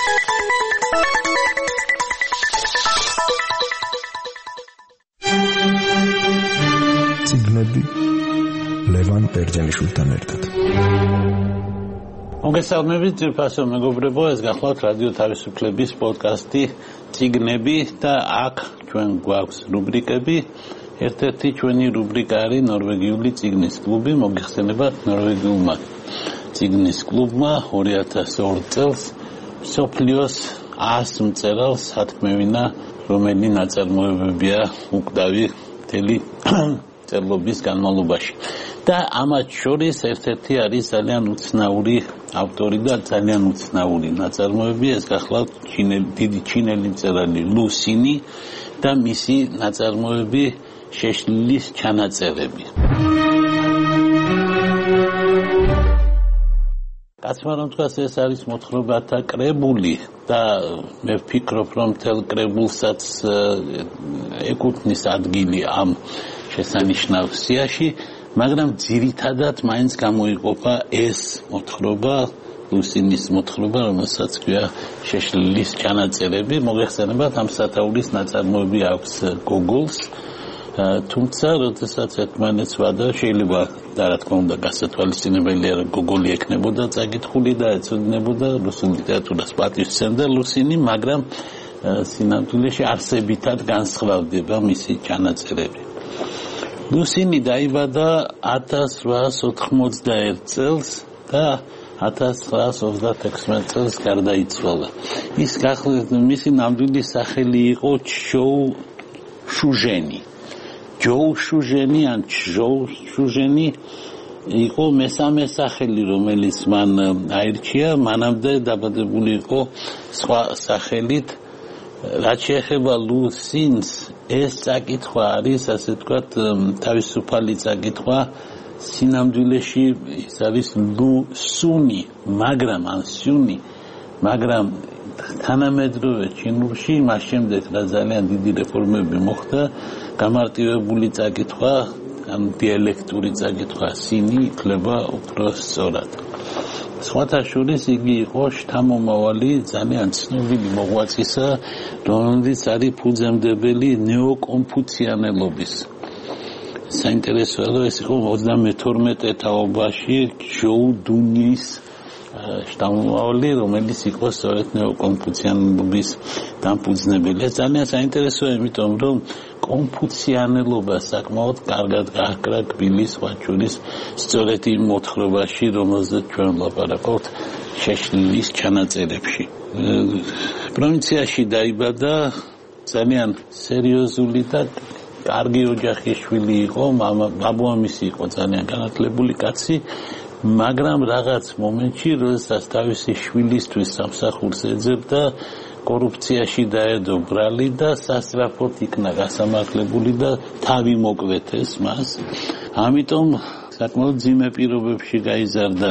ციგნები ლევან ბერძენიშვილთან ერთად. მოგესალმებით ძვირფასო მეგობრებო, ეს გახლავთ რადიო თავისუფლების პოდკასტი ციგნები და აქ ჩვენ გვაქვს რუბრიკები. ერთ-ერთი ჩვენი რუბრიკა არის ნორვეგიული ციგნის კლუბი. მოგეხსენებათ ნორვეგიულმა ციგნის კლუბმა 2002 წელს მსოფლიოს 100 მწერალს ათქმევინა, რომელი ნაწარმოებებია უკვდავი მთელი წერლობის განმავლობაში. და ამათ შორის ერთ-ერთი არის ძალიან უცნაური ავტორი და ძალიან უცნაური ნაწარმოები. ეს გახლავთ დიდი ჩინელი მწერალი ლუსინი და მისი ნაწარმოები შეშლილის ჩანაწერები. კაცმა რომ თქვას, ეს არის მოთხრობათა კრებული და მე ვფიქრობ, რომ მთელ კრებულსაც ეკუთვნის ადგილი ამ შესანიშნავ სიაში, მაგრამ ძირითადად მაინც გამოიყოფა ეს მოთხრობა, ლუსინის მოთხრობა, რომელსაც ქვია შეშლილის ჩანაწერები. მოგეხსენებათ, ამ სათაურის ნაწარმოები აქვს გოგოლს, თუმცა როდესაც ერთმანეთს ვადა, შეიძლება და რა თქმა უნდა გასათვალისწინებელია, რომ გოგოლი ექნებოდა წაკითხული და ეცოდინებოდა რუსულ ლიტერატურას პატივსცემდა ლუსინი, მაგრამ სინამდვილეში არსებითად განსხვავდება მისი ჩანაწერები. ლუსინი დაიბადა 1891 წელს და 1936 წელს გარდაიცვალა. მისი ნამდვილი სახელი იყო ჩჟოუ შუჟენი. ჯოუ შუჟენი ან ჩჟოუ შუჟენი იყო მესამე სახელი, რომელიც მან აირჩია. მანამდე დაბადებული იყო სხვა სახელით. რაც შეეხება ლუსინს, ეს წაკითხვა არის, ასე ვთქვათ, თავისუფალი წაკითხვა. სინამდვილეში ის არის ლუსუნი, მაგრამ თანამედროვე ჩინურში მას შემდეგ რა ძალიან დიდი რეფორმები მოხდა, გამარტივებული წაკითხვა, ან დიალექტური წაკითხვა სინი იქნება უფრო სწორად. სხვათა შორის იგი იყო შთამომავალი ძალიან ცნობილი მოღვაწისა, რომელიც არის ფუძემდებელი ნეოკონფუციანელობის. საინტერესოა, რომ ეს იყო 32 თაობაში ჯოუ დუნის შთამომავალი, რომელიც იყო სწორედ ნეოკონფუციანელობის დამფუძნებელი. ეს ძალიან საინტერესოა, იმიტომ რომ კონფუციანელობა საკმაოდ კარგად გააკრა კბილი სხვა შორის სწორედ იმ მოთხრობაში, რომელზეც ჩვენ ვლაპარაკობთ შეშლილის ჩანაწერებში. პროვინციაში დაიბადა, ძალიან სერიოზული და კარგი ოჯახის შვილი იყო, მამამისი იყო ძალიან განათლებული კაცი, მაგრამ რაღაც მომენტში, როდესაც თავისი შვილისთვის სამსახურს ეძებდა, კორუფციაში დაედო ბრალი და სასწრაფოდ იქნა გასამართლებული და თავი მოკვეთეს მას. ამიტომ საკმაოდ ძიმე პირობებში გაიზარდა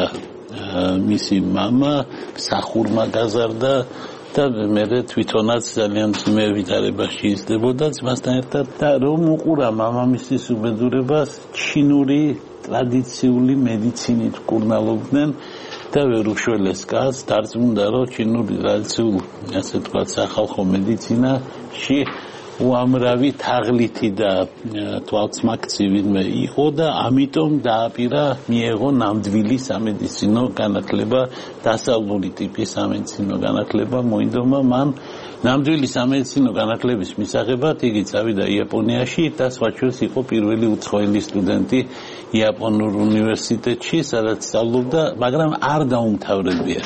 მისი მამა, მსახურმა გაზარდა და მე თვითონაც ძალიან ძიმე ვითარებაში იზრდებოდა ძმასთან ერთად და რომ უყურა მამამისის უბედურებას, ჩინური ტრადიციული მედიცინით კურნალობდნენ და ვერ უშველეს კაცს დარწმუნდა, რომ ჩინური ტრადიციული, ასე ვთქვათ, სახალხო მედიცინაში უამრავი თაღლითი და თვალწმაქცი ვინმე იყო და ამიტომ დააპირა, მიეღო ნამდვილი სამედიცინო განათლება, დასავლური ტიპის სამედიცინო განათლება მოინდომა მან. ნამდვილი სამედიცინო განათლების მისაღებად იგი წავიდა იაპონიაში და სხვა შორის იყო პირველი უცხოელი სტუდენტი იაპონურ უნივერსიტეტში, სადაც სწავლობდა, მაგრამ არ დაუმთავრებია.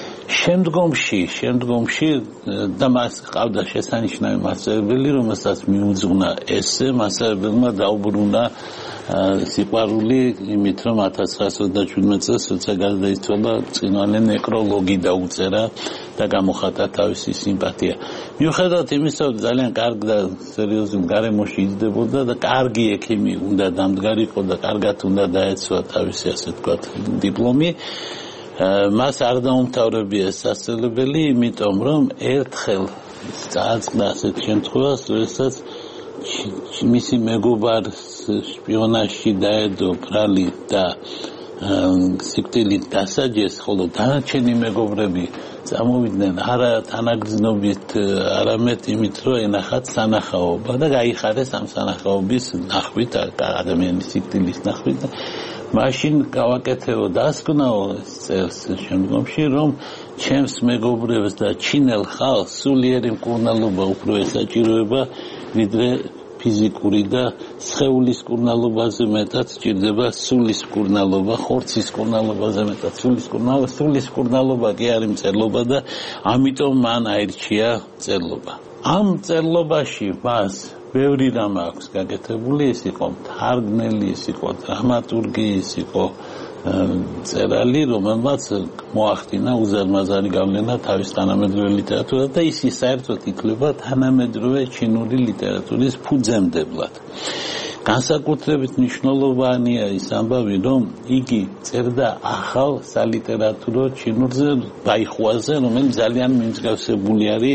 შემდგომში და მას ყავდა შესანიშნავი მასწავლებელი, რომელსაც მიუძღვნა ესე, მასწავლებელმა დაუბრუნა სიყვარული იმით, რომ 1927 წელს როცა გარდაიცვალა, ბრწყინვალე ნეკროლოგი დაუწერა და გამოხატა თავისი სიმპათია. მიუხედავად იმისა, რომ ძალიან კარგ და სერიოზულ გარემოში იზრდებოდა და კარგი ექიმი უნდა დამდგარიყო და კარგად უნდა დაეცვა თავისი, ასე ვთქვათ, დიპლომი, მას არ დაუმთავრებია სასწავლებელი, იმიტომ რომ ერთხელ წააწყდა ასეთ შემთხვევას, როდესაც მისი მეგობარს შპიონაჟში დაედო ბრალი და სიკვდილით დასაჯეს, ხოლო დანარჩენი მეგობრები წამოვიდნენ არა თანაგრძნობით, არამედ იმით, რომ ენახათ სანახაობა და გაიხარეს ამ სანახაობის ნახვით, ადამიანის სიკვდილის ნახვით. მაშინ გავაკეთეო დასკვნაო წერს შემდგომში, რომ ჩემს მეგობრებს და ჩინელ ხალხს სულიერი მკურნალობა უფრო ესაჭიროება, ვიდრე ფიზიკური და სხეულის მკურნალობაზე მეტად სჭირდება სულის მკურნალობა, ხორცის მკურნალობაზე მეტად სულის მკურნალობა კი არის მწერლობა და ამიტომ მან აირჩია მწერლობა. ამ მწერლობაში მას ბევრი რამ აქვს გაკეთებული, ის იყო მთარგმნელი, ის იყო დრამატურგი, ის იყო მწერალი, რომელმაც მოახდინა უზარმაზარი გავლენა თავის თანამედროვე ლიტერატურაზე და ის საერთოდ ითვლება თანამედროვე ჩინური ლიტერატურის ფუძემდებლად. განსაკუთრებით მნიშვნელოვანია ის ამბავი, რომ იგი წერდა ახალ სალიტერატურო ჩინურზე, ბაიხუაზე, რომელიც ძალიან მიმსგავსებული არის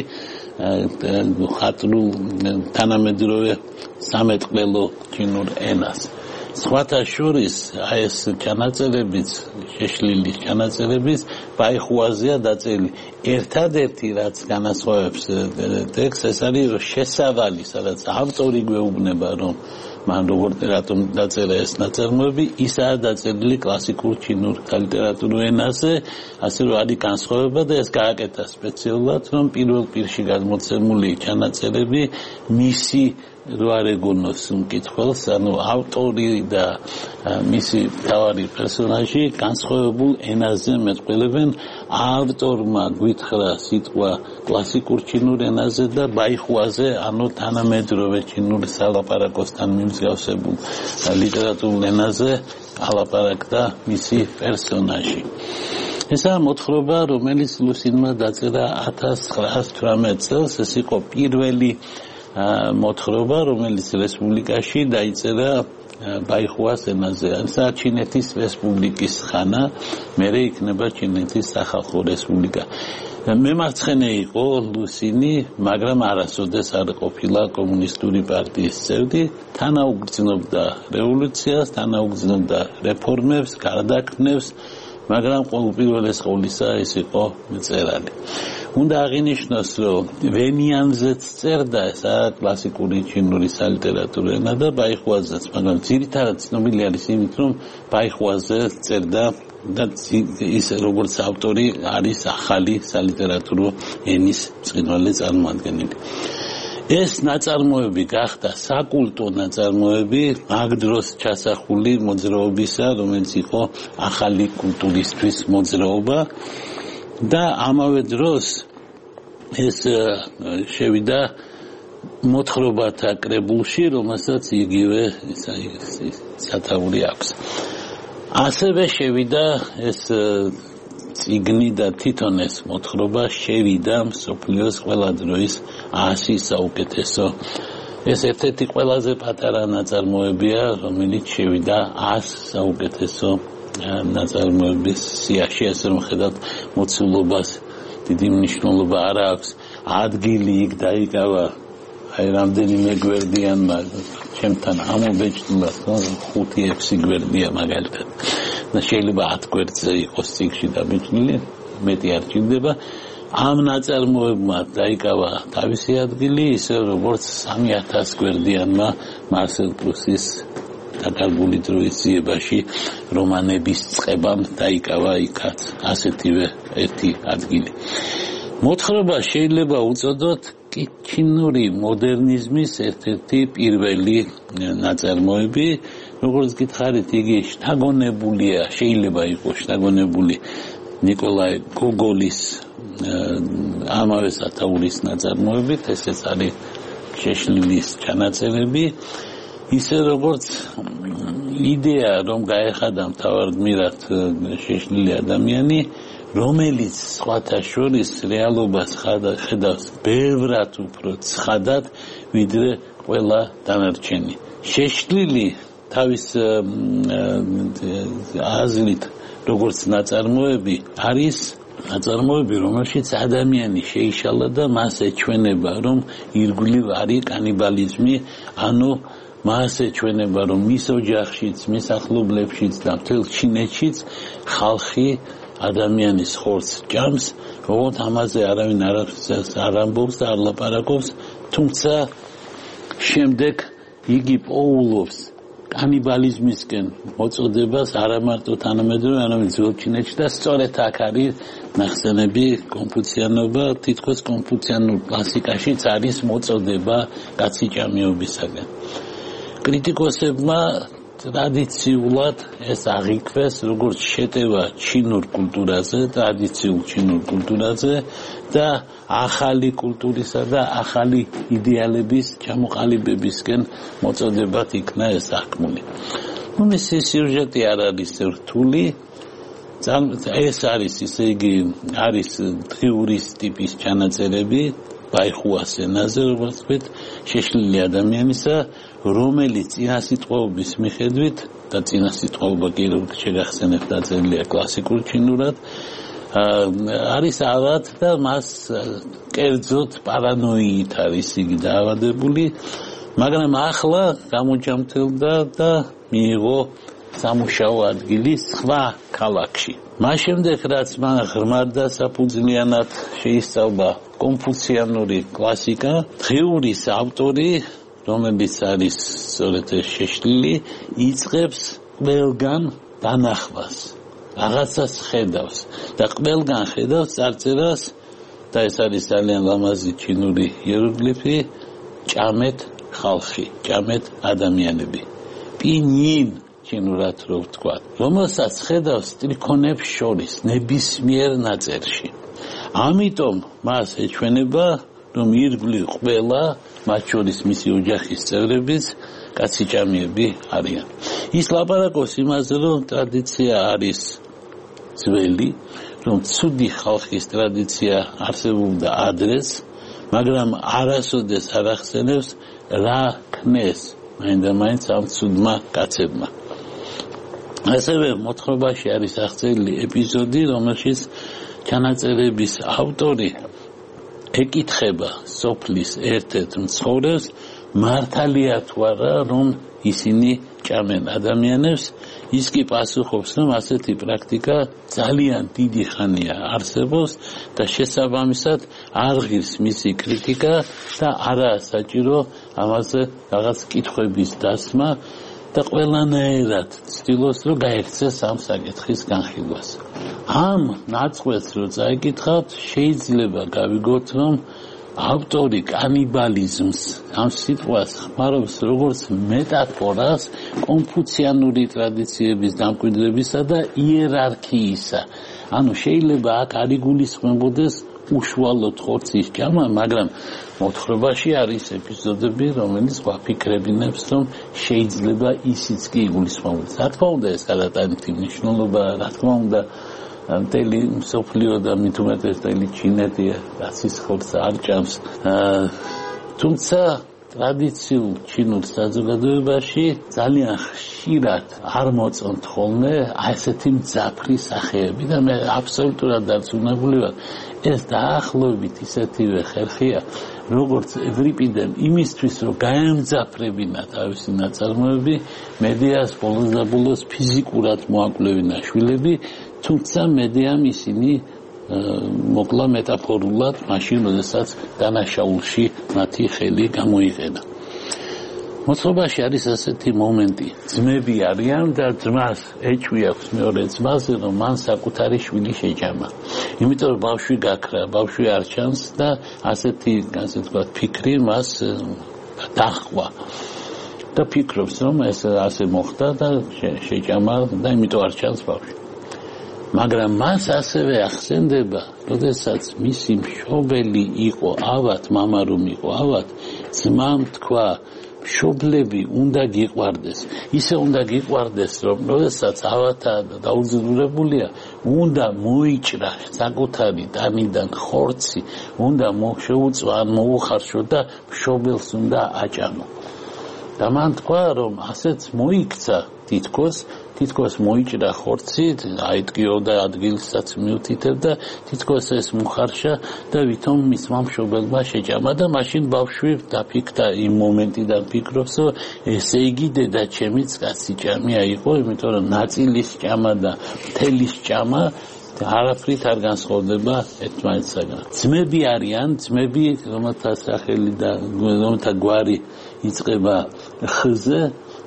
ხატრულ თანამედროვე სამეთყველო ჩინურ ენას. სხვათა შორის ეს ჩანაწერებიც, შეშლილი ჩანაწერებიც ბაიხუაზეა დაწერილი. ერთადერთი რაც განასხვავებს ტექსტს, ეს არის შესავალი, სადაც ავტორი გვეუბნება, რომ მან რატომ დაწერა ეს ნაწარმოები, ისაა დაწერილი კლასიკურ ჩინურ სალიტერატურო ენაზე, ასე რომ არის განსხვავება და ეს გააკეთა სპეციალურად, რომ პირველ პირში გადმოცემული ჩანაწერები მისი რო არ ეგონოს მკითხველს, ანუ ავტორი და მისი მთავარი პერსონაჟი განსხვავებულ ენაზე მეტყველებენ. ავტორმა გვითხრა სიტყვა კლასიკურ ჩინურ ენაზე და ბაიხუაზე, ანუ თანამედროვე ჩინურ სალაპარაკოსთან მიმსგავსებულ ლიტერატურულ ენაზე ალაპარაკდა მისი პერსონაჟი. ესაა მოთხრობა, რომელიც ლუსინმა დაწერა 1918 წელს, ეს იყო პირველი მოთხრობა, რომელიც რესპუბლიკაში დაიწერა ბაიხუას ენაზე. ესა ჩინეთის რესპუბლიკის ხანა, მერე იქნება ჩინეთის სახალხო რესპუბლიკა. მემარცხენე იყო ლუსინი, მაგრამ არასოდეს არ ყოფილა კომუნისტური პარტიის წევრი, თანაუგრძნობდა რევოლუციას, თანაუგრძნობდა რეფორმებს, გარდაქმნებს, მაგრამ ყოველპირველეს ყოვლისა ეს იყო მწერალი. უნდა აღინიშნოს, რომ ვენიანზეც წერდა ესა კლასიკური ჩინური სალიტერატურო ენა და ბაიხუაზეც, მაგრამ ძირითადად ცნობილი არის იმით, რომ ბაიხუაზე წერდა და ის როგორც ავტორი არის ახალი სალიტერატურო ენის ბრწყინვალე წარმოადგენელი. ეს ნაწარმოები გახდა საკულტო ნაწარმოები მაგ დროს ჩასახული მოძრაობისა, რომელიც იყო ახალი კულტურისთვის მოძრაობა და ამავე დროს ეს შევიდა მოთხრობათა კრებულში, რომელსაც იგივე სათაური აქვს. ასევე შევიდა ეს წიგნი და თვითონ ეს მოთხრობა შევიდა მსოფლიოს ყველა დროის 100 საუკეთესო. ეს ერთ-ერთი ყველაზე პატარა ნაწარმოებია, რომელიც შევიდა 100 საუკეთესო ნაწარმოების სიაში, ასე რომ ხედავთ მოცულობას დიდი მნიშვნელობა არ აქვს. ადგილი იქ დაიკავა აი რამდენიმე გვერდიანმა ჩემთან ამობეჭდულად 5-6 გვერდია მაგალითად. და შეიძლება 10 გვერდზე იყოს წიგნში დაბეჭდილი, მეტი არ ჭირდება. ამ ნაწარმოებმა დაიკავა თავისი ადგილი, ისე როგორც 3000 გვერდიანმა მარსელ პრუსის დაკარგული დროის ძიებაში რომანების წყებამ დაიკავა იქაც ასეთივე ერთი ადგილი. მოთხრობა შეიძლება უწოდოთ ჩინური მოდერნიზმის ერთ-ერთი პირველი ნაწარმოები, როგორც გითხარით, იგი შთაგონებულია, შეიძლება იყოს შთაგონებული ნიკოლაი გოგოლის ამავე სათაურის ნაწარმოებით, ესეც არის შეშლილის ჩანაწერები, ისე როგორც იდეა, რომ გაეხადა მთავარდმირად შეშლილი ადამიანი, რომელიც სხვათა შორის რეალობას ხედავს ბევრად უფრო ცხადად, ვიდრე ყველა დანარჩენი. შეშლილი თავის აზრით, როგორც ნაწარმოები, არის ნაწარმოები, რომელშიც ადამიანი შეიშალა და მას ეჩვენება, რომ ირგვლივ არის კანიბალიზმი, ანუ მას ეჩვენება, რომ მის ოჯახშიც, მის ახლობლებშიც და მთელ ჩინეთშიც ხალხი ადამიანის ხორცს ჭამს, როგორც ამაზე არავინ არ ამბობს და არ ლაპარაკობს, თუმცა შემდეგ იგი პოულობს კანიბალიზმისკენ მოწოდებას არა მარტო თანამედროვე, არამედ ძველ ჩინეთში და სწორედ აქ არის ნახსენები კონფუციანობა, თითქოს კონფუციანურ კლასიკაშიც არის მოწოდება კაციჭამიობისაგან. კრიტიკოსებმა ტრადიციულად ეს აღიქვეს როგორც შეტევა ჩინურ კულტურაზე, ტრადიციულ ჩინურ კულტურაზე და ახალი კულტურისა და ახალი იდეალების ჩამოყალიბებისკენ მოწოდებად იქნა ეს აღქმული. მისი სიუჟეტი არ არის რთული, ეს არის, ისე იგი არის დღიურის ტიპის ჩანაწერები, ბაიხუას ენაზე, როგორც ვთქვით, შეშლილი ადამიანისა, რომელიც წინასიტყვაობის მიხედვით და წინასიტყვაობა კი როგორც შეგახსენებთ დაწერილია კლასიკურ ჩინურად, არის ავად და მას კერძოდ პარანოიით არის იგი დაავადებული, მაგრამ ახლა გამოჯამთელდა და მიიღო სამუშაო ადგილი სხვა ქალაქში. მას შემდეგ რაც მან ღრმად და საფუძვლიანად შეისწავლა კონფუციანური კლასიკა, დღიურის ავტორი, რომელიც არის სწორედ ეს შეშლილი, იწყებს ყველგან დანახვას, რაღაცას ხედავს და ყველგან ხედავს წარწერას და ეს არის ძალიან ლამაზი ჩინური იეროგლიფი, ჭამეთ ხალხი, ჭამეთ ადამიანები. პინინ ჩინურად რო ვთქვა, რომელსაც ხედავს სტრიქონებს შორის ნებისმიერ ნაწერში. ამიტომ მას ეჩვენება, რომ ირგვლივ ყველა, მათ შორის მისი ოჯახის წევრებიც კაციჭამიები არიან. ის ლაპარაკობს იმაზე, რომ ტრადიცია არის ძველი, რომ ცუდი ხალხის ტრადიცია არსებობდა ადრეს, მაგრამ არასოდეს არ ახსენებს რა ქნეს მაინდა-მაინც ამ ცუდმა კაცებმა. ასევე მოთხრობაში არის აღწერილი ეპიზოდი, რომელშიც ჩანაწერების ავტორი ეკითხება სოფლის ერთ-ერთ მცხოვრებს, მართალია თუ არა, რომ ისინი ჭამენ ადამიანებს, ის კი პასუხობს, რომ ასეთი პრაქტიკა ძალიან დიდი ხანია არსებობს და შესაბამისად არ ღირს მისი კრიტიკა და არაა საჭირო ამაზე რაღაც კითხვების დასმა და ყველანაირად ცდილობს, რომ გაექცეს ამ საკითხის განხილვას. ამ ნაწყვეტს რო წაიკითხავთ, შეიძლება გავიგოთ, რომ ავტორი კანიბალიზმს ამ სიტყვას ხმარობს როგორც მეტაფორას კონფუციანური ტრადიციების დამკვიდრებისა და იერარქიისა. ანუ შეიძლება აქ არ იგულისხმებოდეს უშუალოდ ხორცის ჭამა, მაგრამ მოთხრობაში არის ეპიზოდები, რომელიც გვაფიქრებინებს, რომ შეიძლება ისიც კი იგულისხმებოდეს. რა თქმა უნდა, ეს გადატანითი მნიშვნელობა, რა თქმა უნდა, მთელი მსოფლიო და მით უმეტეს მთელი ჩინეთი რაც ის ხორცს არ ჭამს. თუმცა ტრადიციულ ჩინურ საზოგადოებაში ძალიან ხშირად არ მოწონთ ხოლმე ასეთი მძაფრი სახეები და მე აბსოლუტურად დარწმუნებული ვარ, ეს დაახლოებით ისეთივე ხერხია, როგორც ევრიპიდემ იმისთვის, რომ გაემძაფრებინა თავისი ნაწარმოები, მედეას ბოლოს და ბოლოს ფიზიკურად მოაკვლევინა შვილები, თუმცა მედეამ ისინი მოკლა მეტაფორულად, მაშინ, როდესაც დანაშაულში მათი ხელი გამოიყენა. მოთხრობაში არის ასეთი მომენტი, ძმები არიან და ძმას ეჭვი აქვს მეორე ძმაზე, რომ მან საკუთარი შვილი შეჭამა. იმიტომ რომ ბავშვი გაქრა, ბავშვი არ ჩანს და ასეთი, ასე ვთქვათ, ფიქრი მას დაჰყვა. და ფიქრობს, რომ ეს ასე მოხდა და შეჭამა და იმიტომ არ ჩანს ბავშვი. მაგრამ მას ასევე ახსენდება, როდესაც მისი მშობელი იყო ავად, მამა რომ იყო ავად, ძმამ თქვა, მშობლები უნდა გიყვარდეს. ისე უნდა გიყვარდეს, რომ როდესაც ავათა დაუძინურებულია, უნდა მოიჭრა საკუთარი ტანიდან ხორცი, უნდა შეუწვა ან მოუხარშო და მშობელს უნდა აჭამო. და მან თქვა, რომ ასეც მოიქცა თითქოს თითქოს მოიჭრა ხორცი, აიტკიოდა ადგილსაც მიუთითებდა, თითქოს ეს მუხარშა და ვითომ მისმა მშობელმა შეჭამა და მაშინ ბავშვი დაფიქრდა იმ მომენტიდან ფიქრობს, რომ ესე იგი დედაჩემიც კაციჭამია იყო, იმიტომ რომ ნაწილის ჭამა და მთელის ჭამა არაფრით არ განსხვავდება ერთმანეთსაგან. ძმები არიან, ძმები, რომელთა სახელი და რომელთა გვარი იწყება ხ-ზე,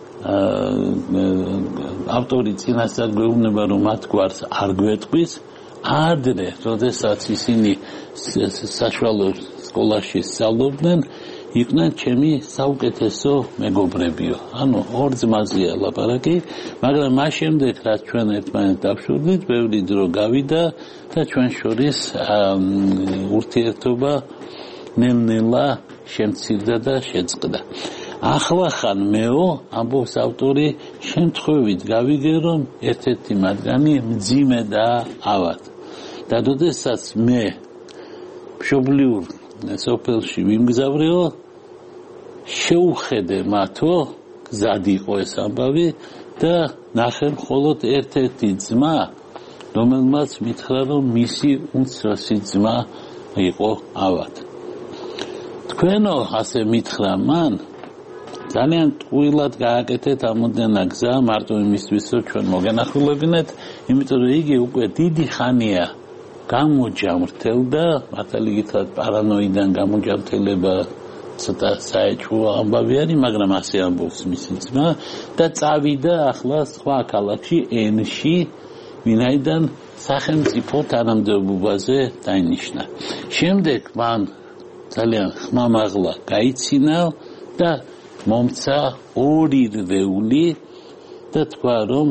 ავტორი წინასწარ გვეუბნება, რომ მათ გვარს არ გვეტყვის, ადრე, როდესაც ისინი საშუალო სკოლაში სწავლობდნენ, იყვნენ ჩემი საუკეთესო მეგობრებიო. ანუ ორ ძმაზეა ლაპარაკი, მაგრამ მას შემდეგ, რაც ჩვენ ერთმანეთს დავშვებდით, ბევრი დრო გავიდა და ჩვენ შორის ურთიერთობა ნელ-ნელა შემცირდა და შეწყდა. ახლახან მეო, ამბობს ავტორი, შემთხვევით გავიგე, რომ ერთ-ერთი მათგანი მძიმე და ავად. და როდესაც მე მშობლიურ სოფელში ვიმგზავრეო, შეუხედე მათო, გზად იყო ეს ამბავი და ნახე მხოლოდ ერთ-ერთი ძმა, რომელმაც მითხრა, რომ მისი უმცროსი ძმა იყო ავად. თქვენო, ასე მითხრა მან, ძალიან ტყუილად გააკეთეთ ამოდენა გზა, მარტო იმისთვის, რომ ჩვენ მოგენახულებინეთ, იმიტომ რომ იგი უკვე დიდი ხანია გამოჯამრთელდა, მართალი გითხრათ, პარანოიდან გამოჯამრთელება ცოტა საეჭვო ამბავი არის, მაგრამ ასე ამბობს მისი ძმა და წავიდა ახლა სხვა ქალაქში, ენში, ვინაიდან სახელმწიფო თანამდებობაზე დაინიშნა. შემდეგ მან ძალიან ხმამაღლა გაიცინა და მომცა ორი რვეული და თქვა, რომ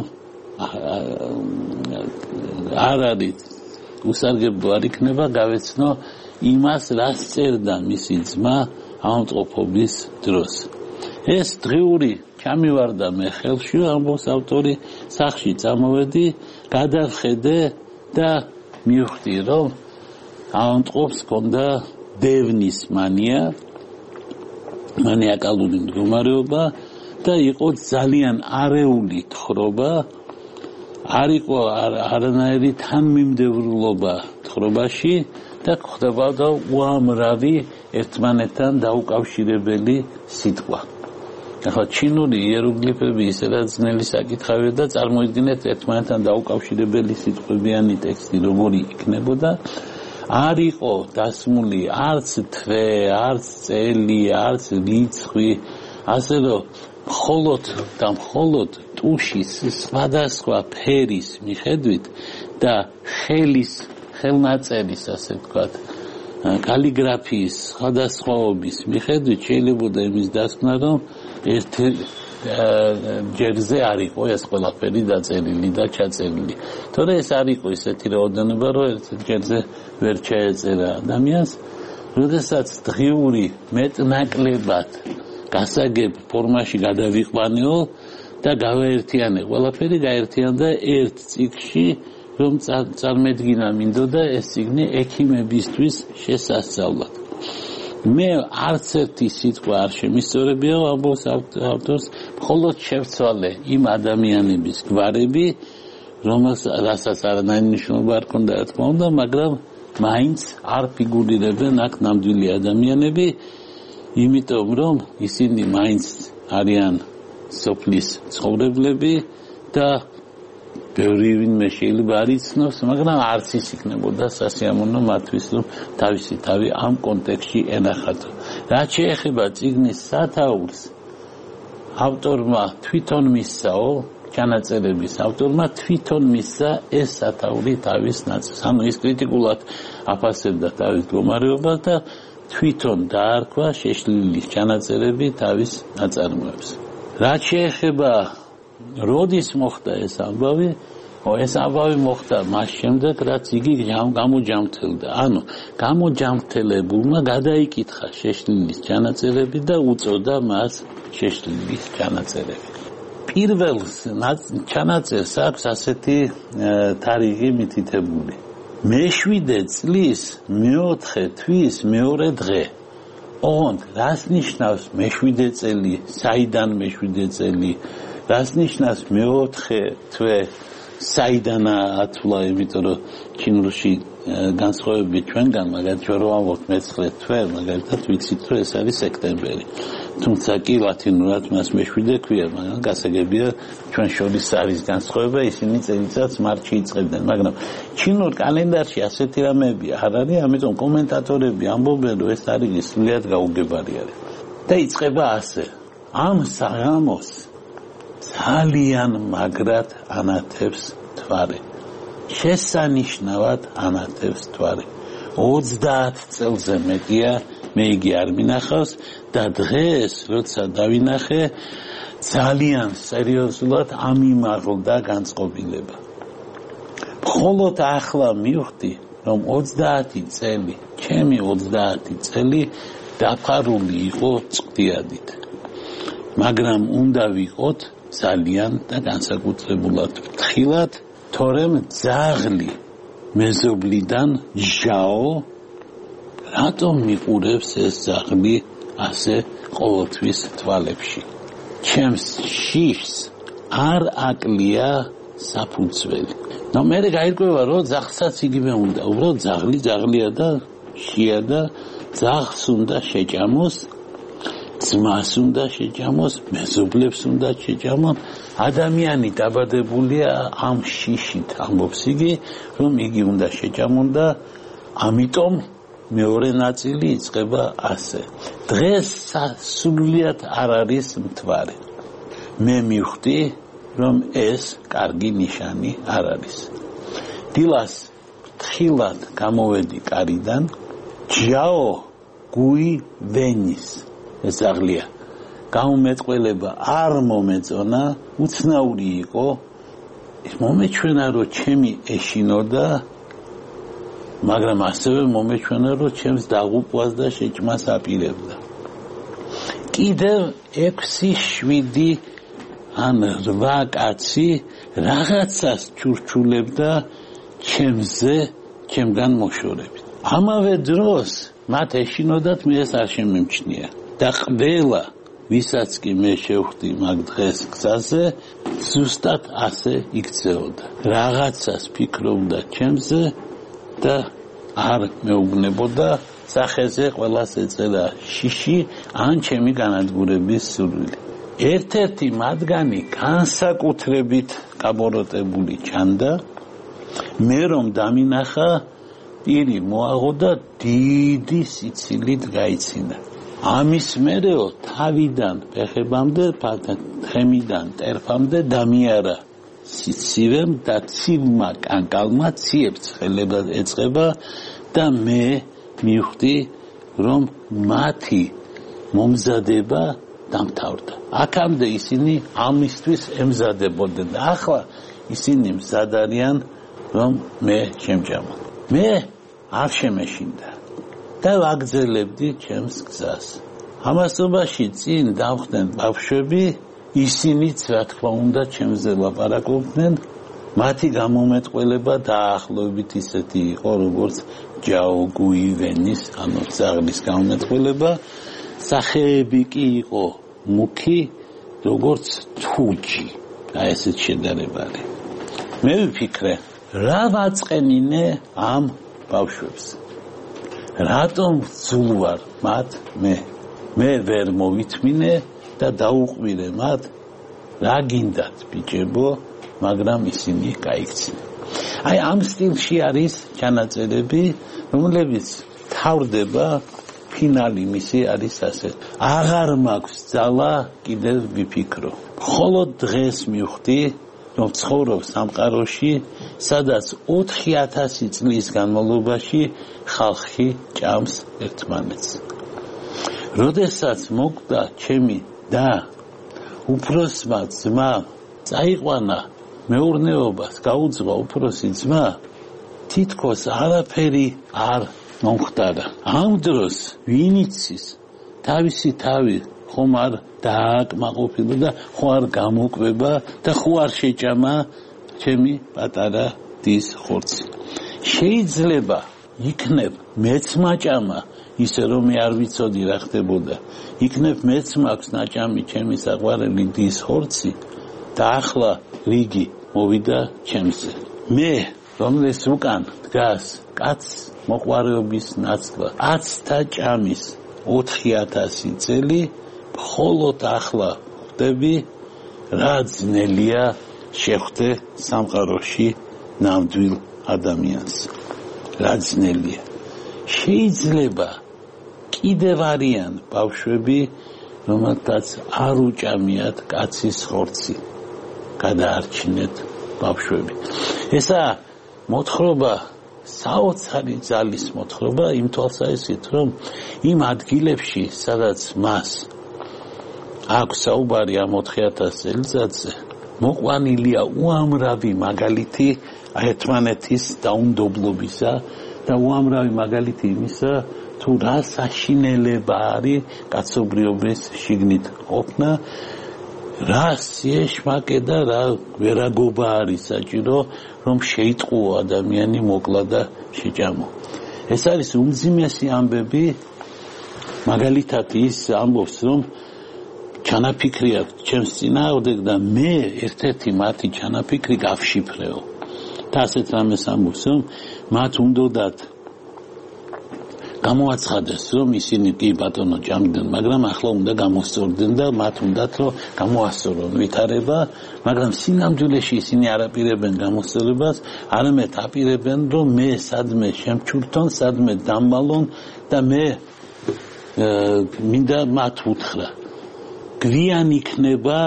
არ არის უსარგებლო არ იქნება გავეცნო იმას, რაც წერდა მისი ძმა ავადმყოფობის დროს. ეს დღიური ჩამივარდა მე ხელში, ამბობს ავტორი, სახლში წამოვედი, გადავხედე და მივხვდი, რომ ავადმყოფს ჰქონდა დევნის მანია, მანიაკალური მდგომარეობა და იყო ძალიან არეული თხრობა, არ იყო არანაირი თანმიმდევრულობა თხრობაში და ხდებოდა უამრავი ერთმანეთთან დაუკავშირებელი სიტყვა. ახლა ჩინური იეროგლიფები ისედაც ძნელი საკითხავია და წარმოიდგინეთ ერთმანეთთან დაუკავშირებელი სიტყვებიანი ტექსტი როგორი იქნებოდა. არ იყო დასმული არც თვე, არც წელი, არც რიცხვი, ასე რომ მხოლოდ ტუშის სხვადასხვა ფერის მიხედვით და ხელნაწერის, ასე ვთქვათ, კალიგრაფიის სხვადასხვაობის მიხედვით შეიძლება იმის დასკვნა, რომ ერთი ჯერზე არ იყო ეს ყველაფერი დაწერილი და ჩაწერილი. თორე ეს არ იყო ისეთი რაოდენობა, რომ ერთ ჯერზე ვერ ჩაეწერა ადამიანს, როდესაც დღიური მეტნაკლებად გასაგებ ფორმაში გადავიყვანეო და გავაერთიანე. ყველაფერი გაერთიანდა ერთ წიგნში, რომ წარმედგინა მინდოდა ეს წიგნი ექიმებისთვის შესასწავლად. მე არც ერთი სიტყვა არ შემისწორებია, ამბობს ავტორს, მხოლოდ შევცვალე იმ ადამიანების გვარები, რასაც არანაირი მნიშვნელობა არ ჰქონდა, რა თქმა უნდა, მაგრამ მაინც არ ფიგურირებენ აქ ნამდვილი ადამიანები, იმიტომ რომ ისინი მაინც არიან სოფლის ცხოვრებლები და ბევრი ვინმე შეიძლება არ იცნობს, მაგრამ არც ის იქნებოდა სასიამოვნო მათთვის, რომ თავისი თავი ამ კონტექსტში ენახათ. რაც შეეხება წიგნის სათაურს, ავტორმა თვითონ მისცაო, ჩანაწერების ავტორმა თვითონ მისცა ეს სათაური თავის ნაწილს. ანუ ის კრიტიკულად აფასებდა თავის მდგომარეობას და თვითონ დაარქვა შეშლილი ჩანაწერები თავის ნაწარმოებს. რაც შეეხება როდის მოხდა ეს ამბავი? ეს ამბავი მოხდა მას შემდეგ, რაც იგი გამოჯამრთელდა. ანუ გამოჯამრთელებულმა გადაიკითხა შეშლილის ჩანაწერები და უწოდა მას შეშლილის ჩანაწერები. პირველ ჩანაწერს აქვს ასეთი თარიღი მითითებული. მე-7 წლის მე-4 თვის მეორე დღე. ოღონდ რას ნიშნავს მე-7 წელი? საიდან მე-7 წელი? რას ნიშნავს მეოთხე თვე საიდანაა ათვლა, იმიტომ რომ ჩინურში განსხვავებით ჩვენგან, მაგალითად ჩვენ რო ამბობთ მე-9 თვე, მაგალითად ვიცით რომ ეს არის სექტემბერი. თუმცა კი ლათინურად მას მე-7 ქვია, მაგრამ გასაგებია ჩვენ შორის არის განსხვავება, ისინი წელიწადს მარტში იწყებდნენ, მაგრამ ჩინურ კალენდარში ასეთი რამეები არ არის, ამიტომ კომენტატორები ამბობენ რომ ეს არის სრულიად გაუგებარი არის. და იწყება ასე. ამ საღამოს ძალიან მაგრად ანათებს თვარე. შესანიშნავად ანათებს თვარე. 30 წელზე მეტია მე იგი არ მინახავს და დღეს როცა დავინახე ძალიან სერიოზულად ამიმაღლდა განწყობილება. მხოლოდ ახლა მივხვდი რომ 30 წელი, ჩემი 30 წელი დაფარული იყო წყდიადით. მაგრამ უნდა ვიყოთ ძალიან და განსაკუთრებულად ფრთხილად, თორემ ძაღლი მეზობლიდან ჟაო რატომ მიყურებს ეს ძაღლი ასე ყოველთვის თვალებში. ჩემს შიშს არ აკლია საფუძველი. და მე გაირკვევა რომ ძაღლსაც იგივე უნდა, უბრალოდ ძაღლია და შია და ძაღლს უნდა შეჭამოს, ძმას უნდა შეჭამოს, მეზობლებს უნდა შეჭამოს. ადამიანი დაბადებულია ამ შიშით, ამბობს იგი, რომ იგი უნდა შეჭამონ და ამიტომ მეორე ნაწილი იწყება ასე. დღეს სრულიად არ არის მთვარე. მე მივხვდი, რომ ეს კარგი ნიშანი არ არის. დილას ფრთხილად გამოვედი კარიდან, ჯაო გუი ვენის ეს ძაღლია. გამომეტყველება არ მომეწონა, უცნაური იყო. მომეჩვენა რომ ჩემი ეშინოდა, მაგრამ ასევე მომეჩვენა რომ ჩემს დაღუპვას და შეჭმას აპირებდა. კიდევ 6-7 ან 8 კაცი რაღაცას ჩურჩულებდა ჩემზე, ჩემგან მოშორებით. ამავე დროს მათ ეშინოდათ, მე ეს არ შემემჩნია. და ყველა ვისაც კი მე შევხვდი მაგ დღეს გზაზე, ზუსტად ასე იქცეოდა. რაღაცას ფიქრობდა ჩემზე და არ მეუბნებოდა სახეზე ყველას ეწერა შიში ან ჩემი განადგურების სურვილი. ერთ-ერთი მათგანი განსაკუთრებით კაბოროტებული ჩანდა. მე რომ დამინახა, პირი მოაღო და დიდი სიცილით გაიცინა. ამის მერეო თავიდან ფეხებამდე, თხემიდან ტერფამდე დამიარა სიცივემ და ცივმა კანკალმა ციებს ხელებად ეწყება და მე მივხვდი, რომ მათი მომზადება დამთავრდა. აქამდე ისინი ამისთვის ემზადებოდნენ და ახლა ისინი მზად არიან, რომ მე შემჭამა. მე არ შემეშინდა და ვაგრძელებდი ჩემს გზას. ამასობაში წინ დავხდნენ ბავშვები, ისინიც რა თქმა უნდა ჩემზე ლაპარაკობდნენ. მათი გამომეტყველება დაახლოებით ისეთი იყო, როგორც ჯაო გუი ვენის, ანუ ძაღლის გამომეტყველება. სახეები კი იყო მუქი, როგორც თუჯი. აი ესეთ შედარება არის. მე ვიფიქრე, რა ვაწყენინე ამ ბავშვებს? რატომ ვძულვარ მათ მე ვერ მოვითმინე და დაუყვირე მათ, რა გინდათ ბიჭებო, მაგრამ ისინი გაიქცნენ. აი ამ სტილში არის ჩანაწერები, რომლებიც თავდება, ფინალი მისი არის ასე. აღარ მაქვს ძალა კიდევ ვიფიქრო. მხოლოდ დღეს მივხვდი, რომ ცხოვრობ სამყაროში, სადაც 4000 წლის განმავლობაში ხალხი ჭამს ერთმანეთს. როდესაც მოკვდა ჩემი და უფროსმა ძმა წაიყვანა მეურნეობას, გაუძღვა უფროსი ძმა, თითქოს არაფერი არ მომხდარა. ამ დროს ვინიცის თავისი თავი ხომ არ დააკმაყოფილდა და ხო არ გამოკვება და ხო არ შეჭამა ჩემი პატარა დის ხორცი. შეიძლება იქნებ მეც მაჭამა, ისე რომ მე არ ვიცოდი რა ხდებოდა. იქნებ მეც მაქვს ნაჭამი ჩემი საყვარელი დის ხორცი, და ახლა რიგი მოვიდა ჩემზე. მე რომელიც უკან დგას კაცს მოყვარეობის ნაცვლად 10-თა ჭამის 4000 წელი მხოლოდ ახლა ხვდები რა ძნელია შეხვდე სამყაროში ნამდვილ ადამიანს რა ძნელია შეიძლება კიდევ არიან ბავშვები რომელთაც არ უჭამიათ კაცის ხორცი გადაარჩინეთ ბავშვები ესა მოთხრობა საოცარი ძალის მოთხრობა იმ თვალსაზრისით რომ იმ ადგილებში სადაც მას აქვს საუბარი ამ 4000 წელიწადზე მოყვანილია უამრავი მაგალითი ერთმანეთის დაუნდობლობისა და უამრავი მაგალითი იმისა თუ რა საშინელება არის კაცობრიობის შიგნით ყოფნა რა სიეშმაკე და რა ვერაგობა არის საჭირო რომ შეიტყუო ადამიანი მოკლა და შეჭამო ეს არის უმძიმესი ამბები მაგალითად ის ამბობს რომ ჩანაფიქრი აქვს ჩემს წინააღმდეგ და მე ერთ-ერთი მათი ჩანაფიქრი გავშიფრეო და ასეთ რამეს ამბობს რომ მათ უნდათ გამოაცხადეს რომ ისინი კი ბატონო ჭამდნენ მაგრამ ახლა უნდა გამოსწორდნენ და მათ უნდათ რომ გამოასწორონ ვითარება მაგრამ სინამდვილეში ისინი არ აპირებენ გამოსწორებას არამედ აპირებენ რომ მე სადმე შემჩურთონ სადმე დამალონ და მე მინდა მათ უთხრა გვიან იქნება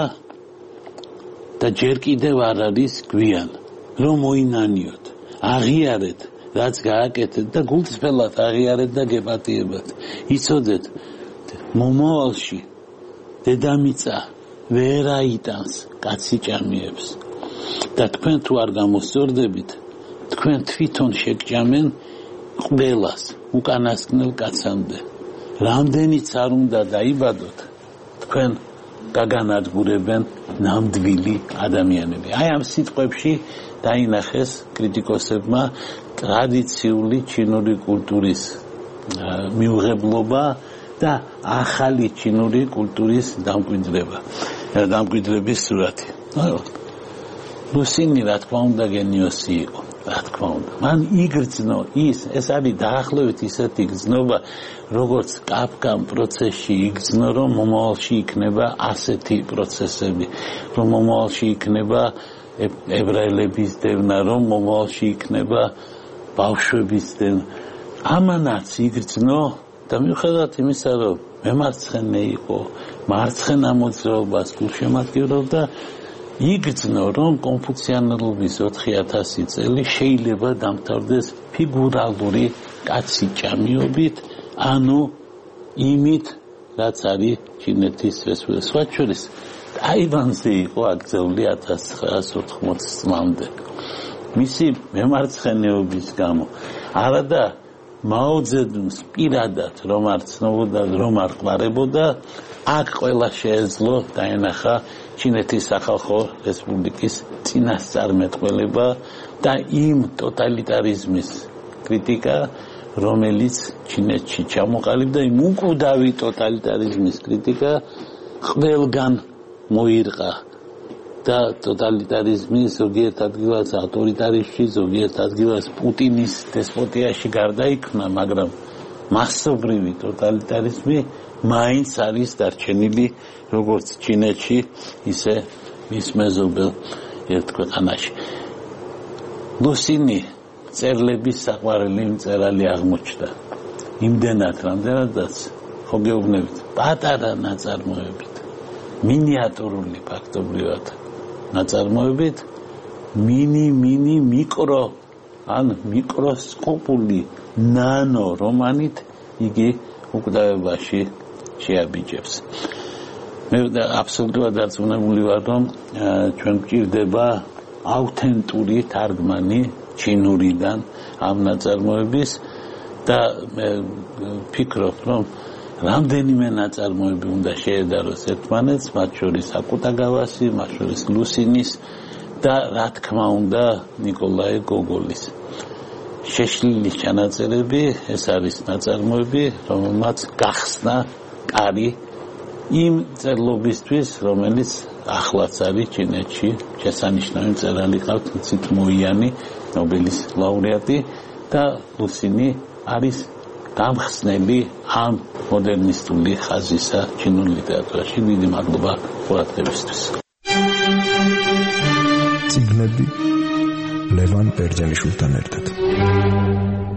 და ჯერ კიდევ არ არის გვიან რომ მოინანიოთ აღიარეთ რაც გააკეთეთ და გულწრფელად აღიარეთ და გეპატიებათ იცოდეთ მომავალში დედამიწა ვერ აიტანს კაცი ჭამიებს და თქვენ თუ არ გამოსწორდებით თქვენ თვითონ შეგჭამენ ყველას უკანასკნელ კაცამდე რამდენიც არ უნდა დაიბადოთ თქვენ გაგანადგურებენ ნამდვილი ადამიანები აი ამ სიტყვებში დაინახეს კრიტიკოსებმა ტრადიციული ჩინური კულტურის მიუღებლობა და ახალი ჩინური კულტურის დამკვიდრების სურათი. ლუსინი რა თქმა უნდა გენიოსი იყო, რა თქმა უნდა. მან იგრძნო ეს არის დაახლოებით ისეთი გრძნობა, როგორც კაფკამ პროცესში იგრძნო, რომ მომავალში იქნება ასეთი პროცესები, რომ მომავალში იქნება ებრაელების დევნა, რომ მომავალში იქნება ბავშვების დევნა. ამანაც იგრძნო და მიუხედავად იმისა, რომ მემარცხენე იყო, მარცხენა მოძრაობას გულშემატკივრობდა, იგრძნო, რომ კონფუციანელობის 4000 წელი შეიძლება დამთავრდეს ფიგურალური კაცი ჭამიობით, ანუ იმით, რაც არის ჩინეთის რესპუბლიკა. სხვა შორის ტაივანზე იყო აკრძალული 1980 წლამდე. მისი მემარცხენეობის გამო არადა მაო ძედუნს პირადად რომ არ ცნობოდა, რომ არ ყარებოდა, აქ ყველა შეეძლო დაენახა ჩინეთის სახალხო რესპუბლიკის წინასწარმეტყველება და იმ ტოტალიტარიზმის კრიტიკა, რომელიც ჩინეთში ჩამოყალიბდა, იმ უკვდავი ტოტალიტარიზმის კრიტიკა ყველგან მოირყა და ტოტალიტარიზმი ზოგიერთ ადგილას ავტორიტარიზმში, ზოგიერთ ადგილას პუტინის დესპოტიაში გარდაიქმნა, მაგრამ მასობრივი ტოტალიტარიზმი მაინც არის დარჩენილი როგორც ჩინეთში, ისე მის მეზობელ ერთ ქვეყანაში. ლუსინი წერლების საყვარელი მწერალი აღმოჩნდა. იმდენად, რამდენადაც ხო გეუბნებით, პატარა ნაწარმოებით, მინიატურული ფაქტობრივად ნაწარმოებით, მიკრო ან მიკროსკოპული ნანო რომანით იგი უკვდავებაში შეაბიჯებს. მე აბსოლუტურად დარწმუნებული ვარ, რომ ჩვენ გვჭირდება ავთენტური თარგმანი ჩინურიდან ამ ნაწარმოების და მე ვფიქრობ, რომ რამდენიმე ნაწარმოები უნდა შეედაროს ერთმანეთს, მათ შორის აკუტაგავასი, მათ შორის ლუსინის და რა თქმა უნდა ნიკოლაი გოგოლის. შეშლილი ჩანაწერები, ეს არის ნაწარმოები, რომელმაც გახსნა კარი იმ წერლობისთვის, რომელიც ახლაც არის ჩინეთში, შესანიშნავი მწერალი ყავთ ცით მოიანი, ნობელის ლაურეატი და ლუსინი არის გამხსნელი ამ მოდერნისტული ხაზისა ჩინურ ლიტერატურაში. დიდი მადლობა ყურადღებისთვის. წიგნები ლევან ბერძენიშვილთან ერთად.